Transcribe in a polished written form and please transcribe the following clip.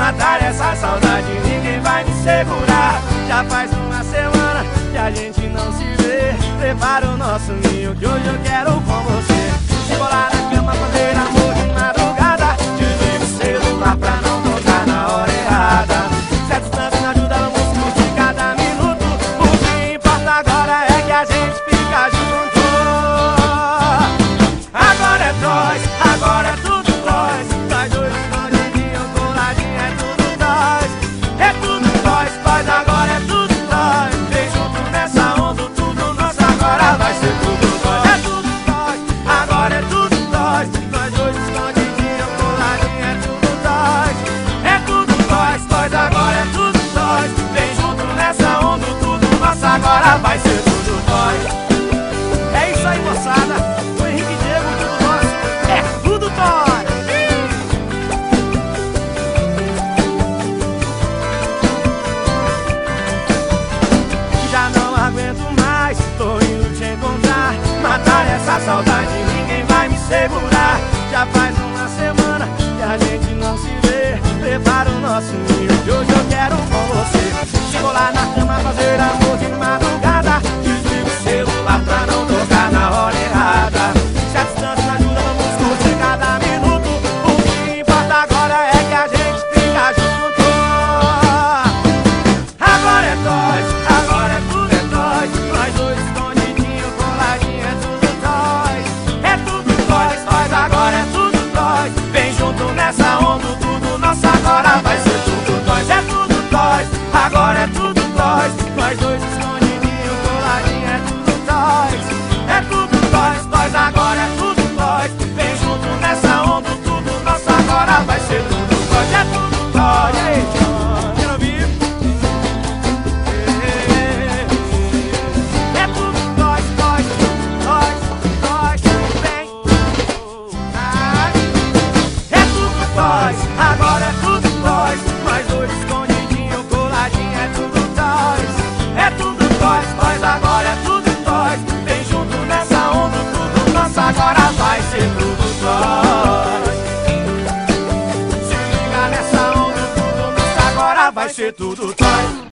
matar essa saudade, ninguém vai me segurar. Já faz uma semana que a gente não se vê. Prepara o nosso ninho que hoje eu quero com você. Se bolar na cama, fazer amor de madrugada, desliga o celular pra não tocar na hora errada. Se a distância não ajuda, vamos curtir cada minuto. O que importa agora é que a gente fica junto. Agora é nós, agora é tudo nós. Nós dois escondidinhos, coladinho, é tudo nós. É tudo nós, nós agora é tudo nós. Vem junto nessa onda, tudo nosso agora vai ser tudo nós. É tudo nós, agora é tudo nós. Nós dois escondidinhos, coladinho, é tudo nós. É tudo nós, nós agora é tudo nós. Vem junto nessa onda, tudo nosso agora vai ser tudo nós. É isso aí, moçada. O Henrique e Diego, tudo nosso. É tudo nós. Já não aguento mais, tô indo te encontrar. Matar essa saudade, ninguém vai me segurar. Já faz uma semana que a gente não se vê. Prepara o nosso ninho que hoje eu quero com você. Se rolar na cama, fazer amor de madrugada, desliga o celular pra não tocar na hora errada. Se a distância não ajuda, vamos curtir cada minuto. O que importa agora é que a gente fica junto. Agora é nós, agora é tudo é nós. Nós dois escondidinhos, coladinho, é tudo nós. É tudo nós, nós agora é tudo nós. Vem junto nessa onda, tudo nosso agora vai ser tudo nós. É tudo nós, agora é tudo nós. Nós dois escondidinhos, coladinho, é tudo nós. É tudo nós, nós agora é tudo nós. Vem junto nessa onda, tudo nosso agora vai ser tudo nós. É tudo nós. E aí, quero ouvir? É tudo nós, nós, vem. É tudo nós, agora é tudo nós. Nós dois escondidinho, coladinho, é tudo nós. É tudo nós, agora é tudo nós. Vem junto nessa onda, tudo nosso agora vai ser tudo nós. Se liga nessa onda, tudo nosso agora vai ser tudo nós.